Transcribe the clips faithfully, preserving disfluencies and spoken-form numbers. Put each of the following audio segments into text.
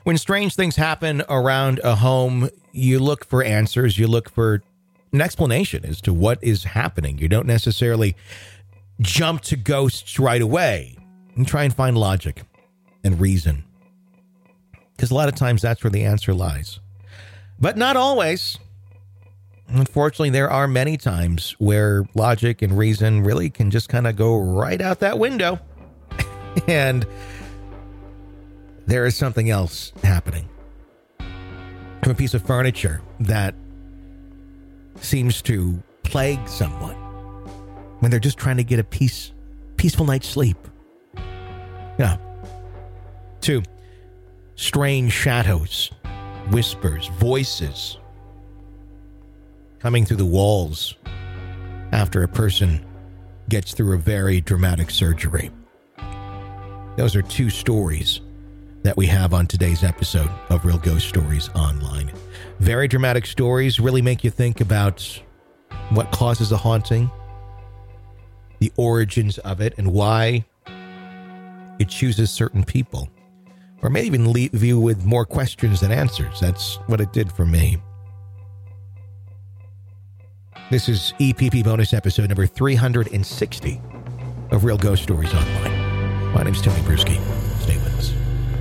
When strange things happen around a home, you look for answers. You look for an explanation as to what is happening. You don't necessarily jump to ghosts right away and try and find logic and reason, because a lot of times that's where the answer lies. But not always. Unfortunately, there are many times where logic and reason really can just kind of go right out that window. And there is something else happening. From a piece of furniture that seems to plague someone when they're just trying to get a peace, peaceful night's sleep. Yeah. Two, strange shadows, whispers, voices coming through the walls after a person gets through a very dramatic surgery. Those are two stories that we have on today's episode of Real Ghost Stories Online. Very dramatic stories, really make you think about what causes a haunting, the origins of it, and why it chooses certain people. Or maybe even leave you with more questions than answers. That's what it did for me. This is E P P bonus episode number three hundred sixty of Real Ghost Stories Online. My name's Tony Bruschi. Stay with us.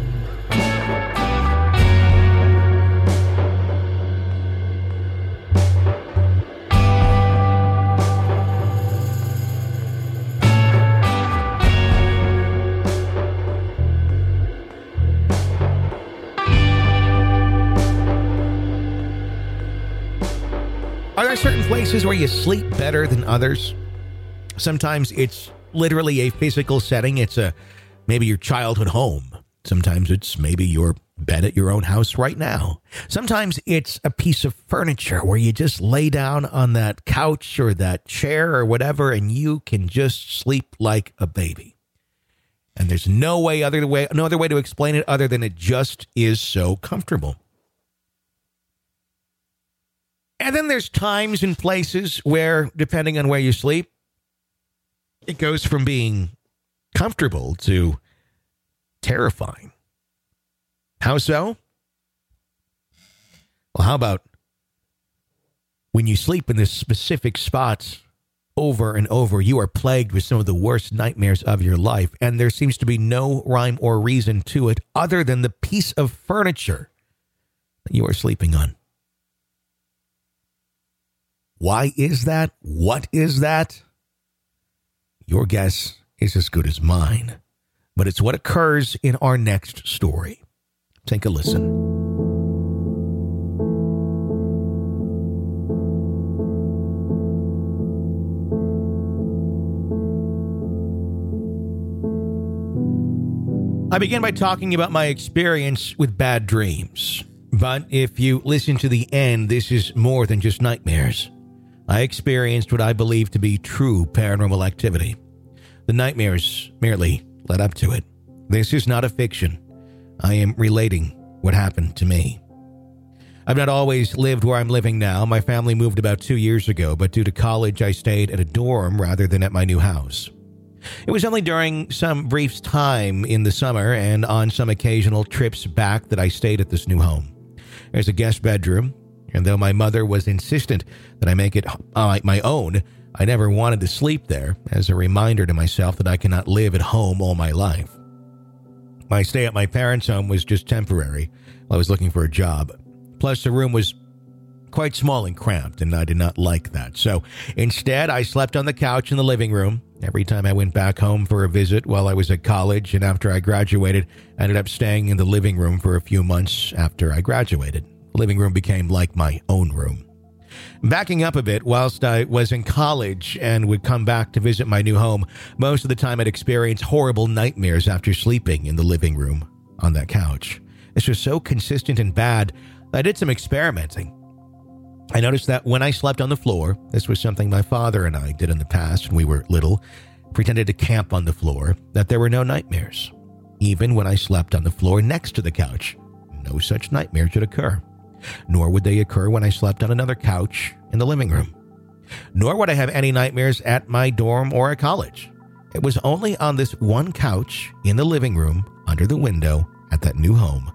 Are there certain places where you sleep better than others? Sometimes it's literally a physical setting. It's a maybe your childhood home. Sometimes it's maybe your bed at your own house right now. Sometimes it's a piece of furniture where you just lay down on that couch or that chair or whatever, and you can just sleep like a baby. And there's no way other way, no other way to explain it other than it just is so comfortable. And then there's times and places where, depending on where you sleep, it goes from being comfortable to terrifying. How so? Well, how about when you sleep in this specific spot over and over, you are plagued with some of the worst nightmares of your life, and there seems to be no rhyme or reason to it other than the piece of furniture that you are sleeping on. Why is that? What is that? Your guess is as good as mine, but it's what occurs in our next story. Take a listen. I begin by talking about my experience with bad dreams, but if you listen to the end, this is more than just nightmares. I experienced what I believe to be true paranormal activity. The nightmares merely led up to it. This is not a fiction. I am relating what happened to me. I've not always lived where I'm living now. My family moved about two years ago, but due to college, I stayed at a dorm rather than at my new house. It was only during some brief time in the summer and on some occasional trips back that I stayed at this new home. There's a guest bedroom, and though my mother was insistent that I make it uh, my own, I never wanted to sleep there, as a reminder to myself that I cannot live at home all my life. My stay at my parents' home was just temporary while I was looking for a job. Plus, the room was quite small and cramped, and I did not like that. So instead, I slept on the couch in the living room. Every time I went back home for a visit while I was at college, and after I graduated, I ended up staying in the living room for a few months after I graduated. The living room became like my own room. Backing up a bit, whilst I was in college and would come back to visit my new home, most of the time I'd experience horrible nightmares after sleeping in the living room on that couch. This was so consistent and bad that I did some experimenting. I noticed that when I slept on the floor, this was something my father and I did in the past when we were little, pretended to camp on the floor, that there were no nightmares. Even when I slept on the floor next to the couch, no such nightmares would occur. Nor would they occur when I slept on another couch in the living room. Nor would I have any nightmares at my dorm or at college. It was only on this one couch in the living room under the window at that new home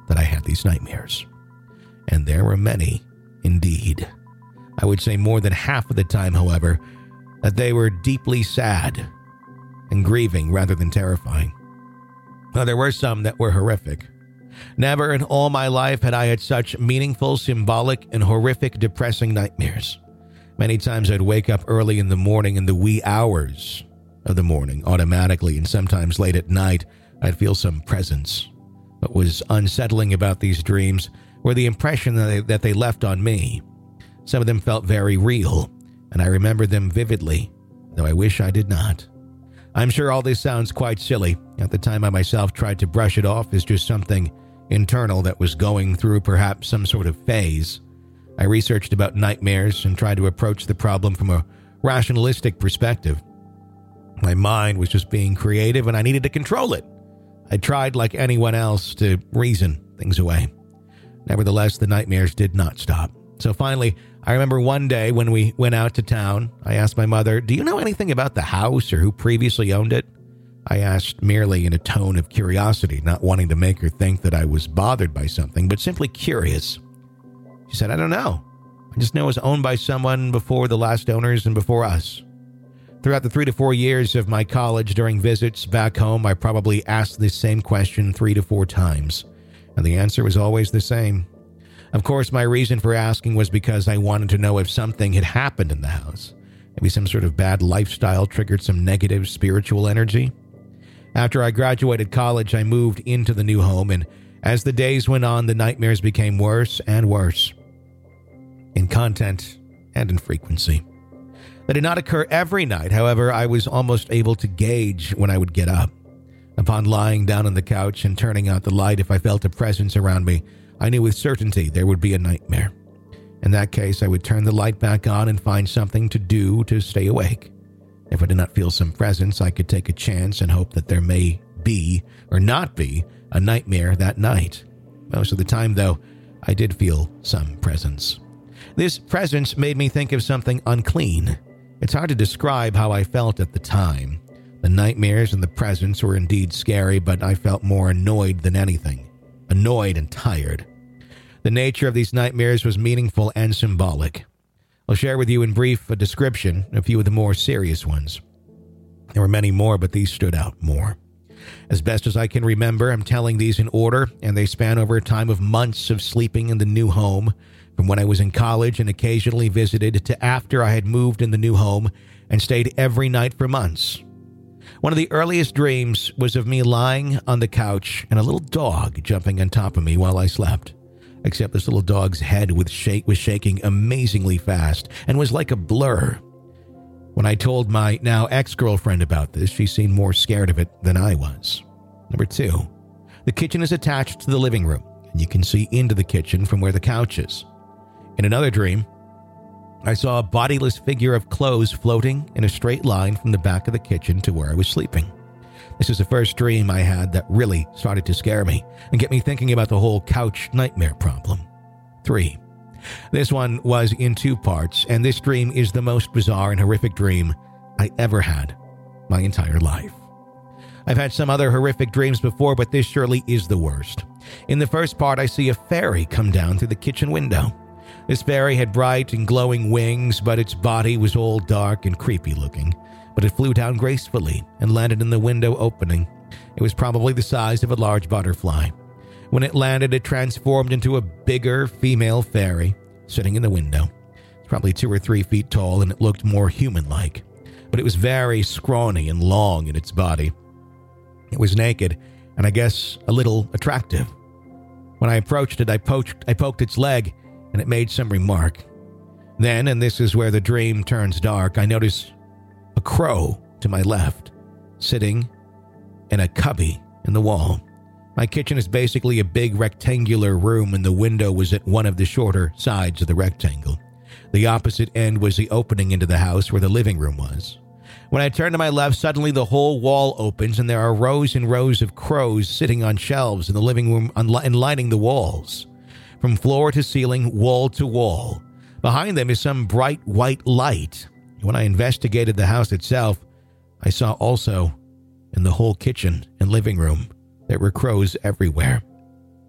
that I had these nightmares. And there were many, indeed. I would say more than half of the time, however, that they were deeply sad and grieving rather than terrifying. Now, there were some that were horrific. Never in all my life had I had such meaningful, symbolic, and horrific, depressing nightmares. Many times I'd wake up early in the morning in the wee hours of the morning automatically, and sometimes late at night I'd feel some presence. What was unsettling about these dreams were the impression that they, that they left on me. Some of them felt very real, and I remember them vividly, though I wish I did not. I'm sure all this sounds quite silly. At the time, I myself tried to brush it off as just something internal that was going through perhaps some sort of phase. I researched about nightmares and tried to approach the problem from a rationalistic perspective. My mind was just being creative and I needed to control it. I tried, like anyone else, to reason things away. Nevertheless, the nightmares did not stop. So finally, I remember one day when we went out to town, I asked my mother, "Do you know anything about the house or who previously owned it?" I asked merely in a tone of curiosity, not wanting to make her think that I was bothered by something, but simply curious. She said, "I don't know. I just know it was owned by someone before the last owners and before us." Throughout the three to four years of my college, during visits back home, I probably asked this same question three to four times, and the answer was always the same. Of course, my reason for asking was because I wanted to know if something had happened in the house. Maybe some sort of bad lifestyle triggered some negative spiritual energy. After I graduated college, I moved into the new home, and as the days went on, the nightmares became worse and worse, in content and in frequency. They did not occur every night. However, I was almost able to gauge when I would get up. Upon lying down on the couch and turning out the light, if I felt a presence around me, I knew with certainty there would be a nightmare. In that case, I would turn the light back on and find something to do to stay awake. If I did not feel some presence, I could take a chance and hope that there may be, or not be, a nightmare that night. Most of the time, though, I did feel some presence. This presence made me think of something unclean. It's hard to describe how I felt at the time. The nightmares and the presence were indeed scary, but I felt more annoyed than anything. Annoyed and tired. The nature of these nightmares was meaningful and symbolic. I'll share with you in brief a description a few of the more serious ones. There were many more, but these stood out more. As best as I can remember, I'm telling these in order, and they span over a time of months of sleeping in the new home, from when I was in college and occasionally visited to after I had moved in the new home and stayed every night for months. One of the earliest dreams was of me lying on the couch and a little dog jumping on top of me while I slept. Except this little dog's head was, shake, was shaking amazingly fast and was like a blur. When I told my now ex-girlfriend about this, she seemed more scared of it than I was. Number two, the kitchen is attached to the living room, and you can see into the kitchen from where the couch is. In another dream, I saw a bodiless figure of clothes floating in a straight line from the back of the kitchen to where I was sleeping. This is the first dream I had that really started to scare me and get me thinking about the whole couch nightmare problem. Three, this one was in two parts, and this dream is the most bizarre and horrific dream I ever had my entire life. I've had some other horrific dreams before, but this surely is the worst. In the first part, I see a fairy come down through the kitchen window. This fairy had bright and glowing wings, but its body was all dark and creepy looking. But it flew down gracefully and landed in the window opening. It was probably the size of a large butterfly. When it landed, it transformed into a bigger female fairy sitting in the window. It's probably two or three feet tall, and it looked more human-like. But it was very scrawny and long in its body. It was naked, and I guess a little attractive. When I approached it, I poked, I poked its leg, and it made some remark. Then, and this is where the dream turns dark, I notice a crow to my left, sitting in a cubby in the wall. My kitchen is basically a big rectangular room, and the window was at one of the shorter sides of the rectangle. The opposite end was the opening into the house where the living room was. When I turn to my left, suddenly the whole wall opens, and there are rows and rows of crows sitting on shelves in the living room and lining the walls. From floor to ceiling, wall to wall. Behind them is some bright white light. When I investigated the house itself, I saw also in the whole kitchen and living room there were crows everywhere. In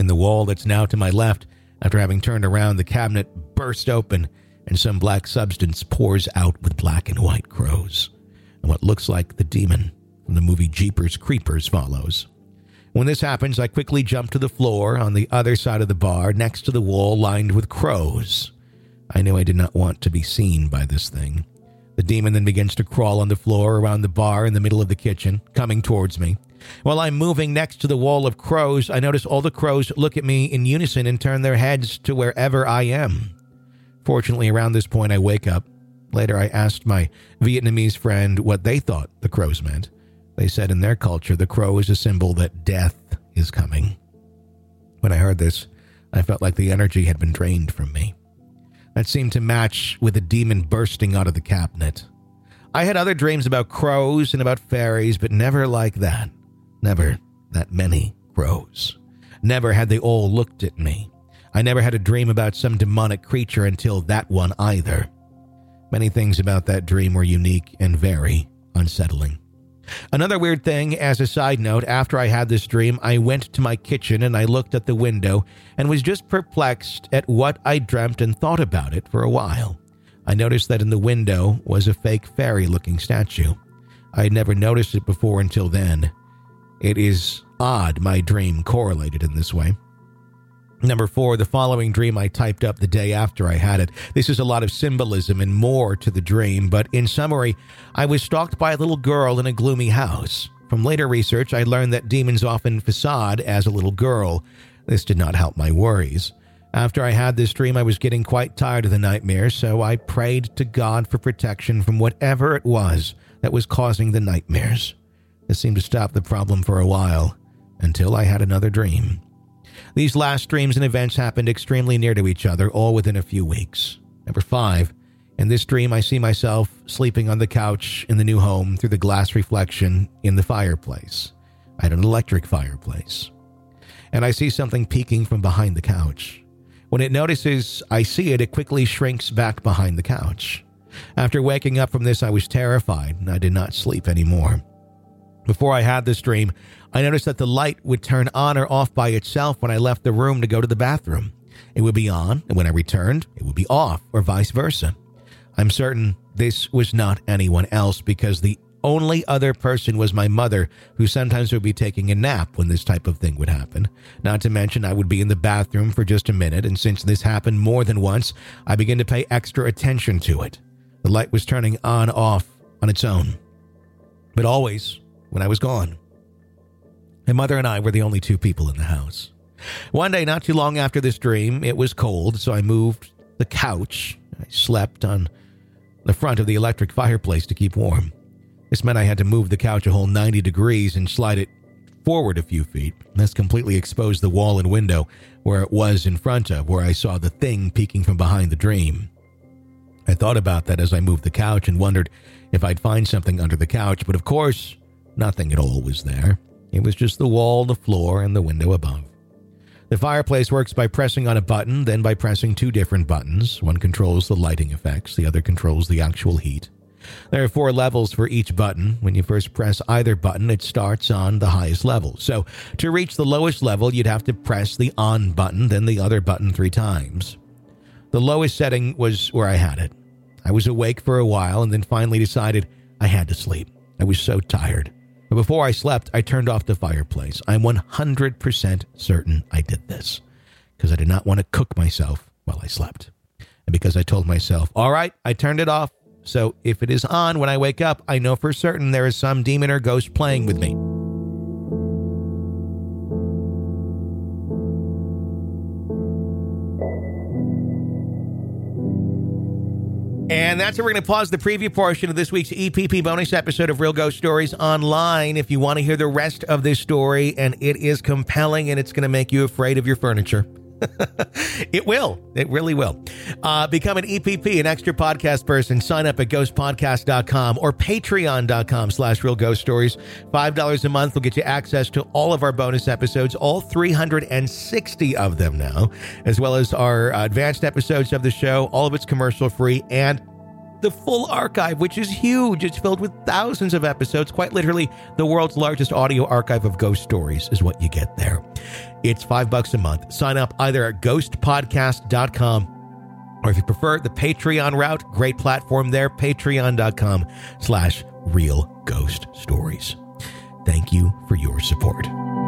and the wall that's now to my left, after having turned around, the cabinet burst open and some black substance pours out with black and white crows. And what looks like the demon from the movie Jeepers Creepers follows. When this happens, I quickly jump to the floor on the other side of the bar next to the wall lined with crows. I knew I did not want to be seen by this thing. The demon then begins to crawl on the floor around the bar in the middle of the kitchen, coming towards me. While I'm moving next to the wall of crows, I notice all the crows look at me in unison and turn their heads to wherever I am. Fortunately, around this point, I wake up. Later, I asked my Vietnamese friend what they thought the crows meant. They said in their culture, the crow is a symbol that death is coming. When I heard this, I felt like the energy had been drained from me. That seemed to match with a demon bursting out of the cabinet. I had other dreams about crows and about fairies, but never like that. Never that many crows. Never had they all looked at me. I never had a dream about some demonic creature until that one either. Many things about that dream were unique and very unsettling. Another weird thing, as a side note, after I had this dream, I went to my kitchen and I looked at the window and was just perplexed at what I dreamt and thought about it for a while. I noticed that in the window was a fake fairy-looking statue. I had never noticed it before until then. It is odd my dream correlated in this way. Number four, the following dream I typed up the day after I had it. This is a lot of symbolism and more to the dream, but in summary, I was stalked by a little girl in a gloomy house. From later research, I learned that demons often facade as a little girl. This did not help my worries. After I had this dream, I was getting quite tired of the nightmares, so I prayed to God for protection from whatever it was that was causing the nightmares. This seemed to stop the problem for a while, until I had another dream. These last dreams and events happened extremely near to each other, all within a few weeks. Number five, in this dream I see myself sleeping on the couch in the new home through the glass reflection in the fireplace. I had an electric fireplace. And I see something peeking from behind the couch. When it notices I see it, it quickly shrinks back behind the couch. After waking up from this, I was terrified and I did not sleep anymore. Before I had this dream, I noticed that the light would turn on or off by itself when I left the room to go to the bathroom. It would be on, and when I returned, it would be off, or vice versa. I'm certain this was not anyone else because the only other person was my mother, who sometimes would be taking a nap when this type of thing would happen. Not to mention I would be in the bathroom for just a minute, and since this happened more than once, I began to pay extra attention to it. The light was turning on off on its own, but always when I was gone. My mother and I were the only two people in the house. One day, not too long after this dream, it was cold, so I moved the couch. I slept on the front of the electric fireplace to keep warm. This meant I had to move the couch a whole ninety degrees and slide it forward a few feet. This completely exposed the wall and window where it was in front of, where I saw the thing peeking from behind the dream. I thought about that as I moved the couch and wondered if I'd find something under the couch, but of course, nothing at all was there. It was just the wall, the floor, and the window above. The fireplace works by pressing on a button, then by pressing two different buttons. One controls the lighting effects, the other controls the actual heat. There are four levels for each button. When you first press either button, it starts on the highest level. So to reach the lowest level, you'd have to press the on button, then the other button three times. The lowest setting was where I had it. I was awake for a while and then finally decided I had to sleep. I was so tired. But before I slept, I turned off the fireplace. I'm one hundred percent certain I did this because I did not want to cook myself while I slept. And because I told myself, all right, I turned it off. So if it is on when I wake up, I know for certain there is some demon or ghost playing with me. And that's where we're going to pause the preview portion of this week's E P P bonus episode of Real Ghost Stories Online. If you want to hear the rest of this story, and it is compelling and it's going to make you afraid of your furniture. It will. It really will. Uh, become an E P P, an extra podcast person. Sign up at ghost podcast dot com or patreon dot com slash real ghost stories. five dollars a month will get you access to all of our bonus episodes, all three hundred sixty of them now, as well as our uh, advanced episodes of the show. All of it's commercial free, and the full archive, which is huge. It's filled with thousands of episodes. Quite literally, the world's largest audio archive of ghost stories is what you get there. It's five bucks a month. Sign up either at ghost podcast dot com, or if you prefer the Patreon route, great platform there, patreon.com slash real ghost stories. Thank you for your support.